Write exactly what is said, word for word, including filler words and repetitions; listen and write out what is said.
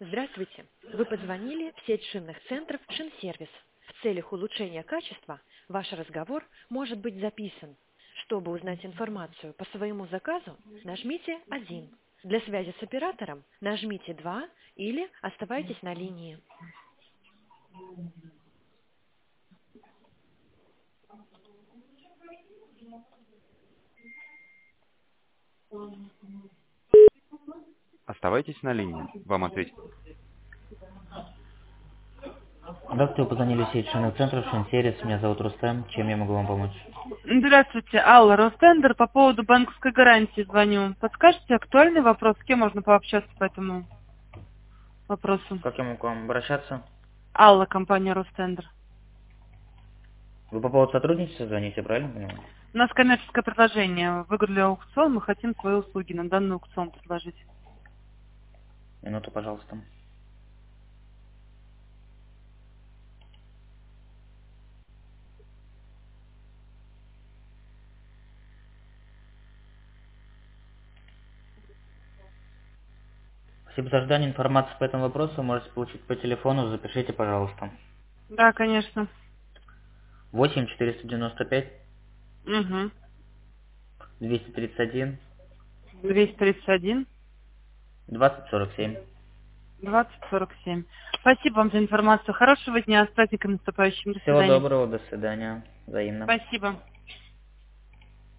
Здравствуйте! Вы позвонили в сеть шинных центров «Шинсервис». В целях улучшения качества ваш разговор может быть записан. Чтобы узнать информацию по своему заказу, нажмите один. Для связи с оператором нажмите два или оставайтесь на линии. Оставайтесь на линии. Вам ответят. Здравствуйте, вы позвонили в сеть шинных центров «Шинсервис». Меня зовут Рустем. Чем я могу вам помочь? Здравствуйте, Алла, Ростендер. По поводу банковской гарантии звоню. Подскажите, актуальный вопрос, с кем можно пообщаться по этому вопросу? Как я могу к вам обращаться? Алла, компания Ростендер. Вы по поводу сотрудничества звоните, правильно понимаю? У нас коммерческое предложение. Выиграли аукцион, мы хотим свои услуги на данный аукцион предложить. Минуту, пожалуйста. Спасибо за ожидание. Информацию по этому вопросу вы можете получить по телефону. Запишите, пожалуйста. Да, конечно. восемь четыреста девяносто пять Угу. двести тридцать один двести тридцать один двадцать сорок семь. двадцать сорок семь. Спасибо вам за информацию. Хорошего дня. С праздником наступающим. До Всего свидания. доброго, до свидания. Взаимно. Спасибо.